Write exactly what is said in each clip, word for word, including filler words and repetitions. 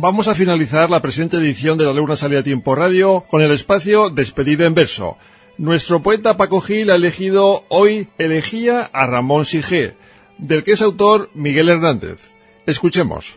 vamos a finalizar la presente edición de La Luna Sale a Tiempo Radio con el espacio Despedida en Verso. Nuestro poeta Paco Gil ha elegido hoy Elegía a Ramón Sige, del que es autor Miguel Hernández. Escuchemos.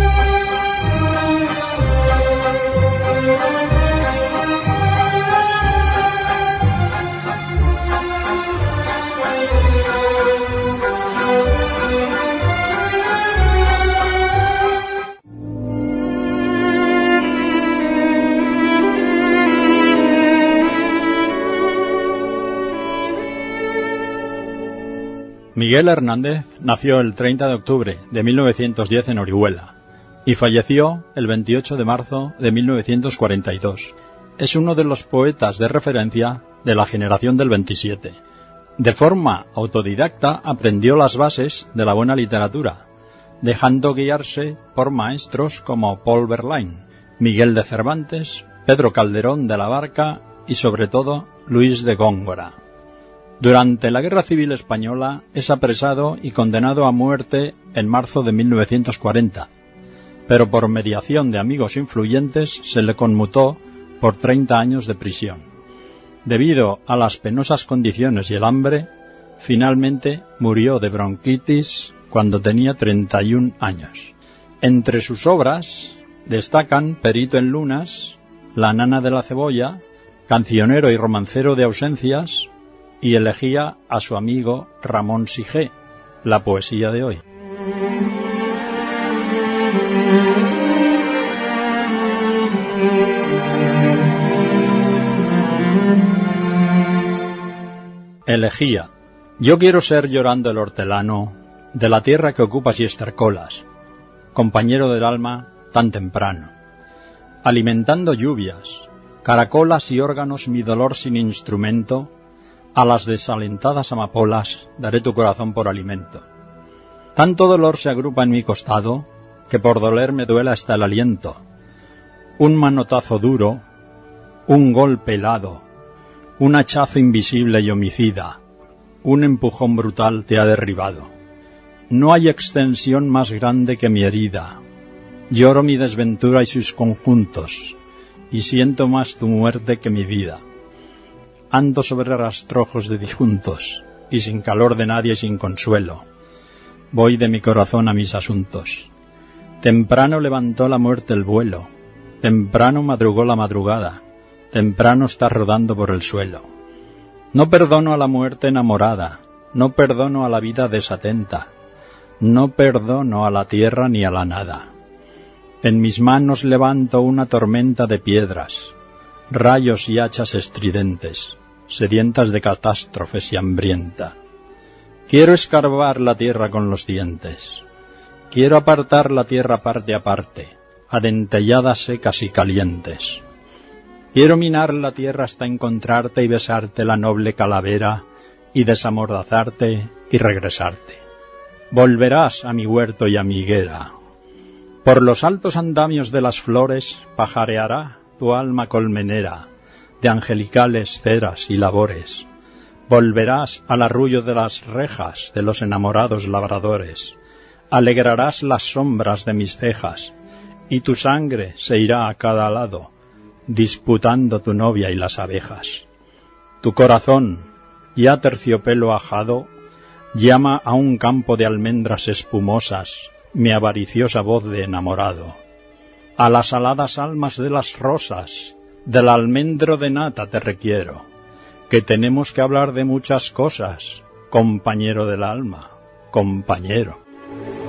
Miguel Hernández nació el treinta de octubre de mil novecientos diez en Orihuela y falleció el veintiocho de marzo de mil novecientos cuarenta y dos. Es uno de los poetas de referencia de la generación del veintisiete. De forma autodidacta aprendió las bases de la buena literatura, dejando guiarse por maestros como Paul Verlaine, Miguel de Cervantes, Pedro Calderón de la Barca y sobre todo Luis de Góngora. Durante la Guerra Civil Española es apresado y condenado a muerte en marzo de mil novecientos cuarenta, pero por mediación de amigos influyentes se le conmutó por treinta años de prisión. Debido a las penosas condiciones y el hambre, finalmente murió de bronquitis cuando tenía treinta y un años. Entre sus obras destacan Perito en Lunas, La nana de la cebolla, Cancionero y romancero de ausencias, y elegía a su amigo Ramón Sige, la poesía de hoy. Elegía. Yo quiero ser llorando el hortelano de la tierra que ocupas y estercolas, compañero del alma tan temprano, alimentando lluvias, caracolas y órganos mi dolor sin instrumento. A las desalentadas amapolas daré tu corazón por alimento. Tanto dolor se agrupa en mi costado, que por doler me duela hasta el aliento. Un manotazo duro, un golpe helado, un hachazo invisible y homicida, un empujón brutal te ha derribado. No hay extensión más grande que mi herida. Lloro mi desventura y sus conjuntos, y siento más tu muerte que mi vida. Ando sobre rastrojos de difuntos, y sin calor de nadie y sin consuelo. Voy de mi corazón a mis asuntos. Temprano levantó la muerte el vuelo, temprano madrugó la madrugada, temprano está rodando por el suelo. No perdono a la muerte enamorada, no perdono a la vida desatenta, no perdono a la tierra ni a la nada. En mis manos levanto una tormenta de piedras, rayos y hachas estridentes, sedientas de catástrofes y hambrienta. Quiero escarbar la tierra con los dientes. Quiero apartar la tierra parte a parte, adentelladas secas y calientes. Quiero minar la tierra hasta encontrarte y besarte la noble calavera, y desamordazarte y regresarte. Volverás a mi huerto y a mi higuera. Por los altos andamios de las flores pajareará tu alma colmenera, de angelicales ceras y labores. Volverás al arrullo de las rejas de los enamorados labradores. Alegrarás las sombras de mis cejas, y tu sangre se irá a cada lado, disputando tu novia y las abejas. Tu corazón, ya terciopelo ajado, llama a un campo de almendras espumosas mi avariciosa voz de enamorado. A las aladas almas de las rosas, del almendro de nata te requiero, que tenemos que hablar de muchas cosas, compañero del alma, compañero.